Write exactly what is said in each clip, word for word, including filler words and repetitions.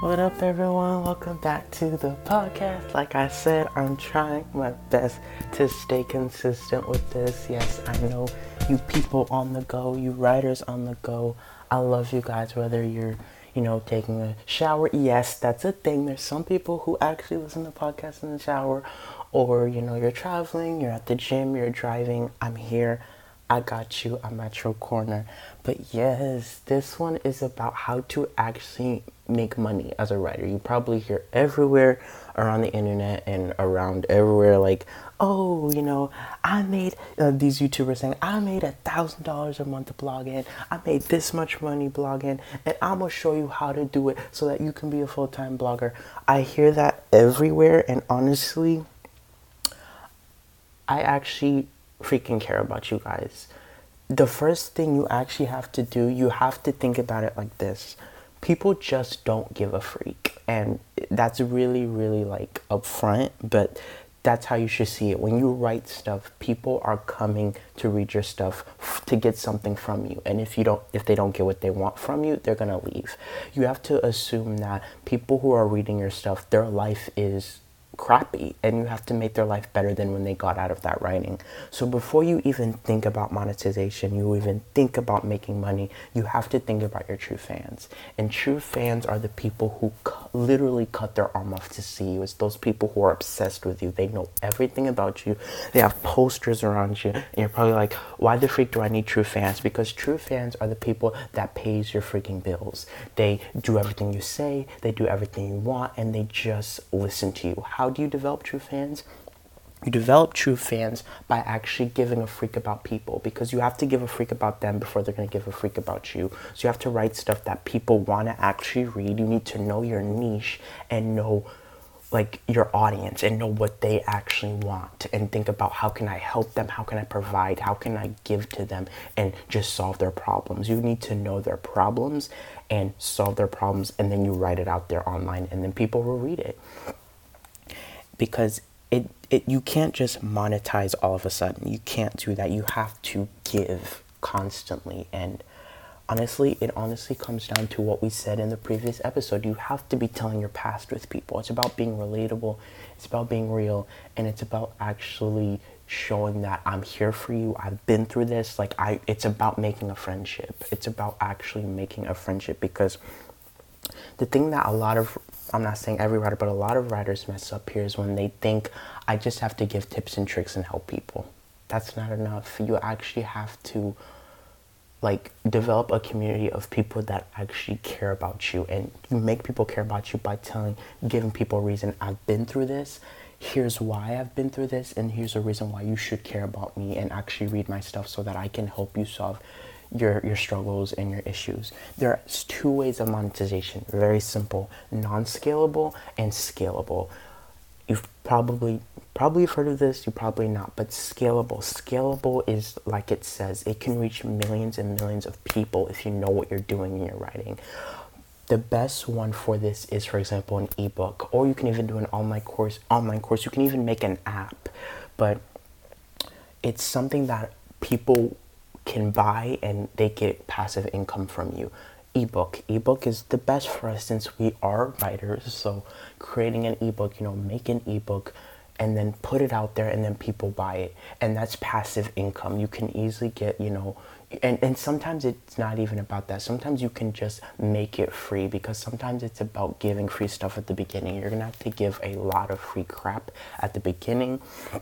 What up, everyone? Welcome back to the podcast. Like I said, I'm trying my best to stay consistent with this. Yes, I know you people on the go, you writers on the go. I love you guys, whether you're, you know, taking a shower. Yes, that's a thing. There's some people who actually listen to podcasts in the shower, or, you know, you're traveling, you're at the gym, you're driving. I'm here. I got you. I'm at your corner. But yes, this one is about how to actually make money as a writer. You probably hear everywhere around the internet and around everywhere, like, oh, you know, I made uh, these YouTubers saying, I made a thousand dollars a month blogging. I made this much money blogging, and I'm gonna show you how to do it so that you can be a full-time blogger. I hear that everywhere, and honestly, I actually freaking care about you guys. The first thing you actually have to do, you have to think about it like this. People just don't give a freak. And that's really, really like upfront, but that's how you should see it. When you write stuff, people are coming to read your stuff f- to get something from you. And if you don't, if they don't get what they want from you, they're gonna leave. You have to assume that people who are reading your stuff, their life is crappy, and you have to make their life better than when they got out of that writing. So before you even think about monetization, you even think about making money, you have to think about your true fans. And true fans are the people who cu- literally cut their arm off to see you. It's those people who are obsessed with you. They know everything about you. They have posters around you, and you're probably like, why the freak do I need true fans? Because true fans are the people that pays your freaking bills. They do everything you say, they do everything you want, and they just listen to you. How do you develop true fans? You develop true fans by actually giving a freak about people, because you have to give a freak about them before they're going to give a freak about you. So you have to write stuff that people want to actually read. You need to know your niche and know like your audience and know what they actually want, and think about how can I help them, how can I provide, how can I give to them and just solve their problems. You need to know their problems and solve their problems, and then you write it out there online, and then people will read it. Because it, it you can't just monetize all of a sudden. You can't do that. You have to give constantly. And honestly, it honestly comes down to what we said in the previous episode. You have to be telling your past with people. It's about being relatable, it's about being real, and it's about actually showing that I'm here for you. I've been through this. Like I it's about making a friendship. It's about actually making a friendship, because the thing that a lot of, I'm not saying every writer, but a lot of writers mess up here is when they think, I just have to give tips and tricks and help people. That's not enough. You actually have to like develop a community of people that actually care about you, and you make people care about you by telling, giving people a reason. I've been through this. Here's why I've been through this, and here's a reason why you should care about me and actually read my stuff so that I can help you solve your your struggles and your issues. There's two ways of monetization. Very simple: non-scalable and scalable. You've probably probably you've heard of this, you probably not, but scalable. Scalable is like it says, it can reach millions and millions of people if you know what you're doing in your writing. The best one for this is, for example, an ebook, or you can even do an online course. Online course, you can even make an app, but it's something that people can buy and they get passive income from you. Ebook. Ebook is the best for us since we are writers. So creating an ebook, you know, make an ebook and then put it out there, and then people buy it. And that's passive income. You can easily get, you know, and, and sometimes it's not even about that. Sometimes you can just make it free, because sometimes it's about giving free stuff at the beginning. You're going to have to give a lot of free crap at the beginning.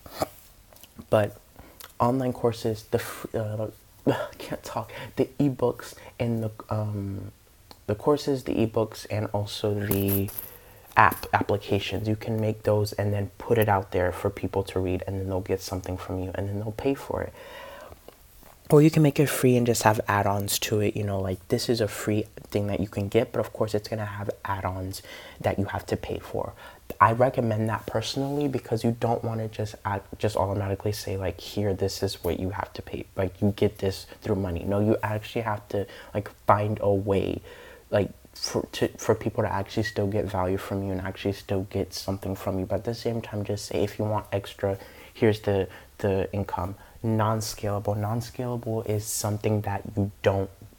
But online courses, the uh, can't talk. The ebooks and the um, the courses, the ebooks, and also the app applications. You can make those and then put it out there for people to read, and then they'll get something from you, and then they'll pay for it. Or you can make it free and just have add-ons to it. You know, like this is a free thing that you can get, but of course it's gonna have add-ons that you have to pay for. I recommend that personally, because you don't want to just add, just automatically say like, here, this is what you have to pay. Like you get this through money. No, you actually have to like find a way, like for to for people to actually still get value from you and actually still get something from you. But at the same time, just say, if you want extra, here's the the income. Non-scalable. Non-scalable is something that you don't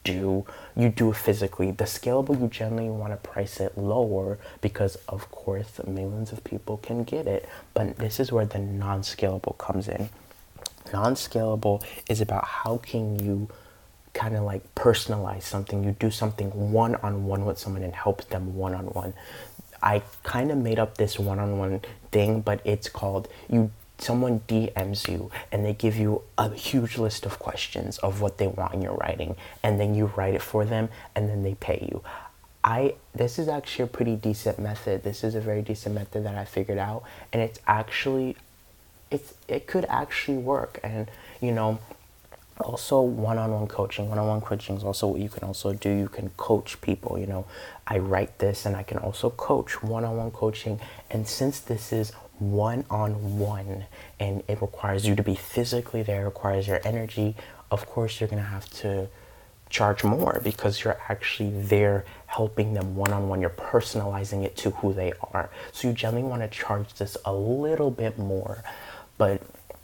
do, you do it physically. The scalable, you generally want to price it lower because, of course, millions of people can get it. But this is where the non-scalable comes in. Non-scalable is about how can you kind of like personalize something. You do something one-on-one with someone and help them one-on-one. I kind of made up this one-on-one thing, but it's called you someone D Ms you and they give you a huge list of questions of what they want in your writing, and then you write it for them and then they pay you. I this is actually a pretty decent method. This is a very decent method that I figured out, and it's actually it's it could actually work. And you know, also one-on-one coaching one-on-one coaching is also what you can also do. You can coach people. You know, I write this and I can also coach one-on-one coaching. And since this is one-on-one and it requires you to be physically there, requires your energy, of course you're gonna have to charge more because you're actually there helping them one-on-one. You're personalizing it to who they are, so you generally want to charge this a little bit more. But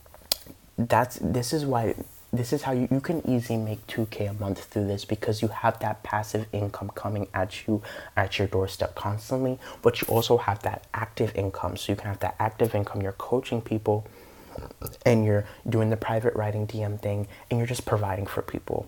that's this is why this is how you, you can easily make two K a month through this, because you have that passive income coming at you at your doorstep constantly, but you also have that active income. So you can have that active income, you're coaching people and you're doing the private writing D M thing and you're just providing for people.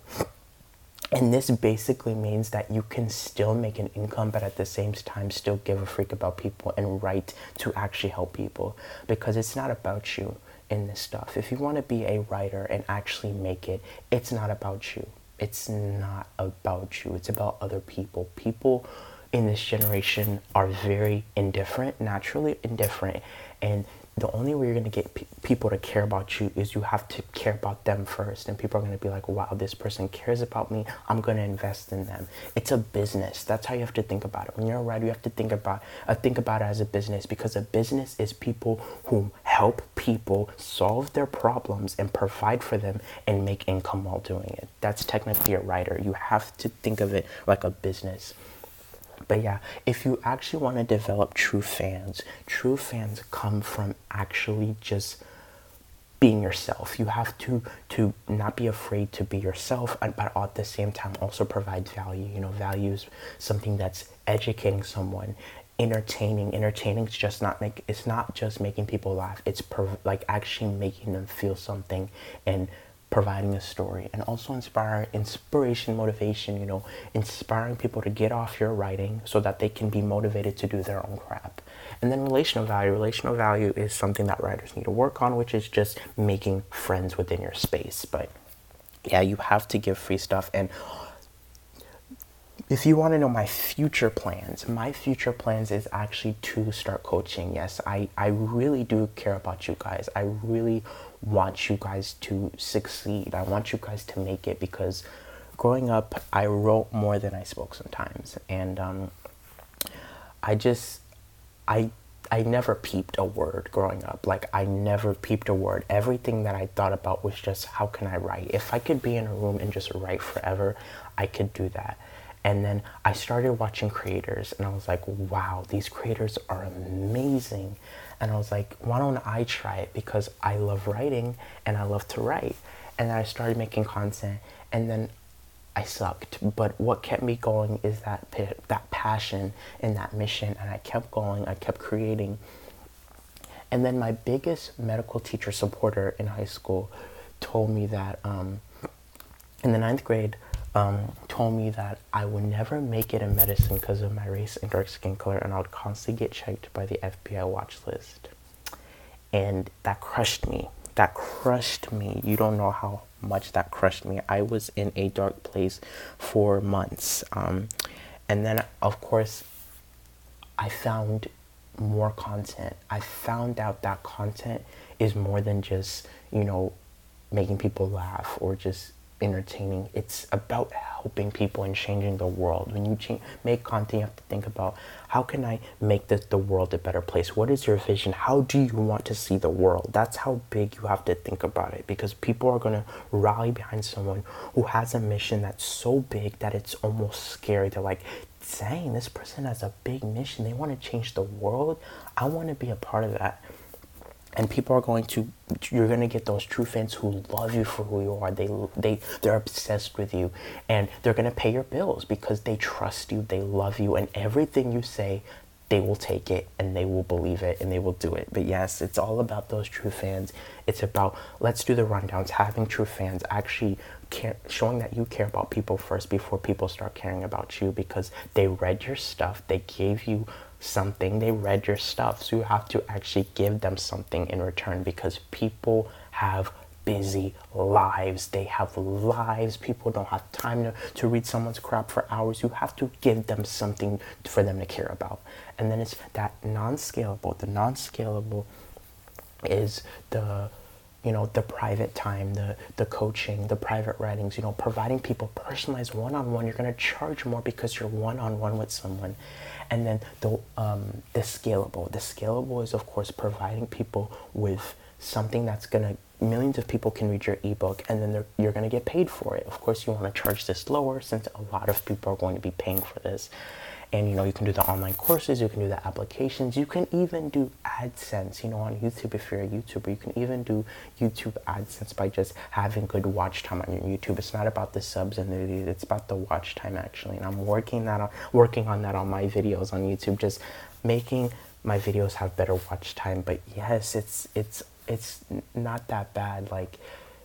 And this basically means that you can still make an income, but at the same time still give a freak about people and write to actually help people, because it's not about you in this stuff. If you want to be a writer and actually make it, it's not about you. It's not about you. It's about other people. People in this generation are very indifferent, naturally indifferent, and the only way you're going to get pe- people to care about you is you have to care about them first. And people are going to be like, wow, this person cares about me, I'm going to invest in them. It's a business. That's how you have to think about it. When you're a writer, you have to think about uh, think about it as a business, because a business is people who help people solve their problems and provide for them and make income while doing it. That's technically a writer. You have to think of it like a business. But yeah, if you actually want to develop true fans, true fans come from actually just being yourself. You have to to not be afraid to be yourself, but at the same time also provide value. You know, value is something that's educating someone, entertaining. Entertaining is just not make it's not just making people laugh. It's per, like actually making them feel something and providing a story, and also inspire inspiration, motivation, you know, inspiring people to get off your writing so that they can be motivated to do their own crap. And then relational value. Relational value is something that writers need to work on, which is just making friends within your space. But yeah, you have to give free stuff. And if you want to know my future plans, my future plans is actually to start coaching. Yes, I, I really do care about you guys. I really want you guys to succeed. I want you guys to make it, because growing up, I wrote more than I spoke sometimes. And um, I just, I I never peeped a word growing up. Like, I never peeped a word. Everything that I thought about was just, how can I write? If I could be in a room and just write forever, I could do that. And then I started watching creators and I was like, wow, these creators are amazing. And I was like, why don't I try it? Because I love writing and I love to write. And then I started making content, and then I sucked. But what kept me going is that that passion and that mission. And I kept going, I kept creating. And then my biggest medical teacher supporter in high school told me that um, in the ninth grade, Um, told me that I would never make it in medicine because of my race and dark skin color, and I would constantly get checked by the F B I watch list. And that crushed me. That crushed me. You don't know how much that crushed me. I was in a dark place for months. Um, and then, of course, I found more content. I found out that content is more than just, you know, making people laugh or just entertaining. It's about helping people and changing the world. When you change, make content, you have to think about, how can I make this, the world a better place? What is your vision? How do you want to see the world? That's how big you have to think about it, because people are going to rally behind someone who has a mission that's so big that it's almost scary. They're like, dang, this person has a big mission. They want to change the world. I want to be a part of that. And people are going to, you're going to get those true fans who love you for who you are. They, they, they're obsessed with you, and they're going to pay your bills because they trust you, they love you, and everything you say, they will take it and they will believe it and they will do it. But yes, it's all about those true fans. It's about, let's do the rundowns, having true fans, actually care, showing that you care about people first before people start caring about you, because they read your stuff, they gave you something, they read your stuff, so you have to actually give them something in return, because people have busy lives. They have lives. People don't have time to, to read someone's crap for hours. You have to give them something for them to care about. And then it's that non-scalable. The non-scalable is the, you know, the private time, the the coaching, the private writings, you know, providing people personalized one-on-one. You're going to charge more because you're one-on-one with someone. And then the um, the scalable. The scalable is, of course, providing people with something that's going to, millions of people can read your ebook, and then you're going to get paid for it. Of course, you want to charge this lower since a lot of people are going to be paying for this. And, you know, you can do the online courses, you can do the applications, you can even do AdSense, you know, on YouTube. If you're a YouTuber, you can even do YouTube AdSense by just having good watch time on your YouTube. It's not about the subs and the, it's about the watch time, actually. And I'm working that on, working on that on my videos on YouTube, just making my videos have better watch time. But yes, it's, it's, it's not that bad. Like,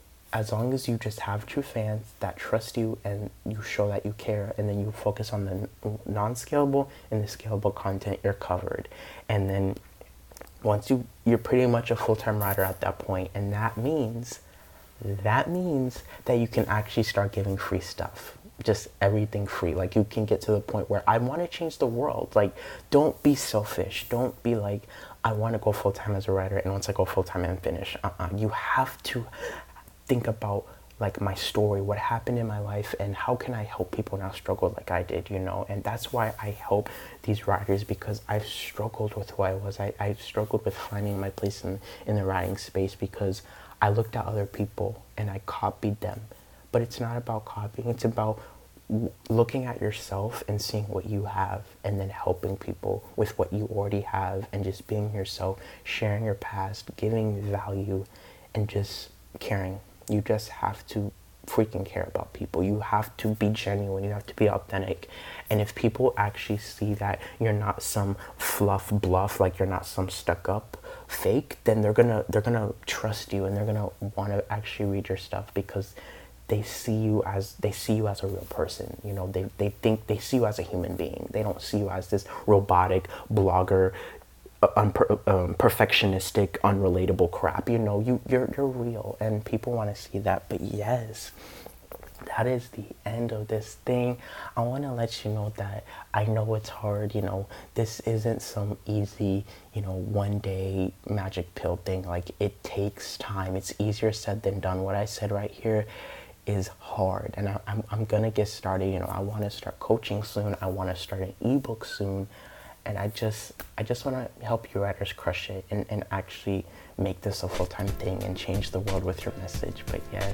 as long as you just have true fans that trust you and you show that you care, and then you focus on the non-scalable and the scalable content, you're covered. And then once you, you're pretty much a full-time writer at that point, and that means, that means that you can actually start giving free stuff. Just everything free. Like, you can get to the point where I want to change the world. Like, don't be selfish. Don't be like, I want to go full-time as a writer, and once I go full-time and finish. Uh-uh. You have to think about, like, my story, what happened in my life, and how can I help people now struggle like I did, you know? And that's why I help these writers, because I've struggled with who I was. I, I've struggled with finding my place in, in the writing space, because I looked at other people and I copied them. But it's not about copying. It's about w- looking at yourself and seeing what you have, and then helping people with what you already have, and just being yourself, sharing your past, giving value, and just caring. You just have to freaking care about people. You have to be genuine. You have to be authentic. And if people actually see that you're not some fluff bluff, like you're not some stuck up fake, then they're gonna they're gonna trust you, and they're gonna want to actually read your stuff, because they see you as they see you as a real person. You know, they they think they see you as a human being. They don't see you as this robotic blogger, unper, um, perfectionistic, unrelatable crap. You know, you you're you're real, and people want to see that. But yes, that is the end of this thing. I want to let you know that I know it's hard. You know, this isn't some easy, you know, one day magic pill thing. Like, it takes time. It's easier said than done. What I said right here is hard, and I, I'm I'm gonna get started. You know, I want to start coaching soon. I want to start an ebook soon. And I just I just want to help you writers crush it, and, and actually make this a full-time thing and change the world with your message. But yes,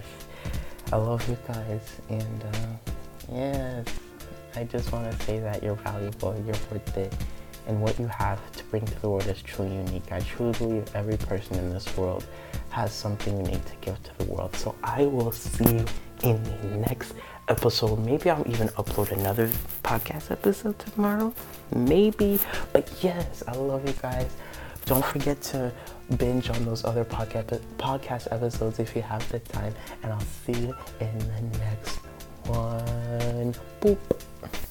I love you guys, and uh, yes, I just want to say that you're valuable, you're worth it, and what you have to bring to the world is truly unique. I truly believe every person in this world has something unique to give to the world. So I will see you in the next episode. Maybe I'll even upload another podcast episode tomorrow. Maybe. But yes, I love you guys. Don't forget to binge on those other podcast podcast episodes if you have the time. And I'll see you in the next one. Boop.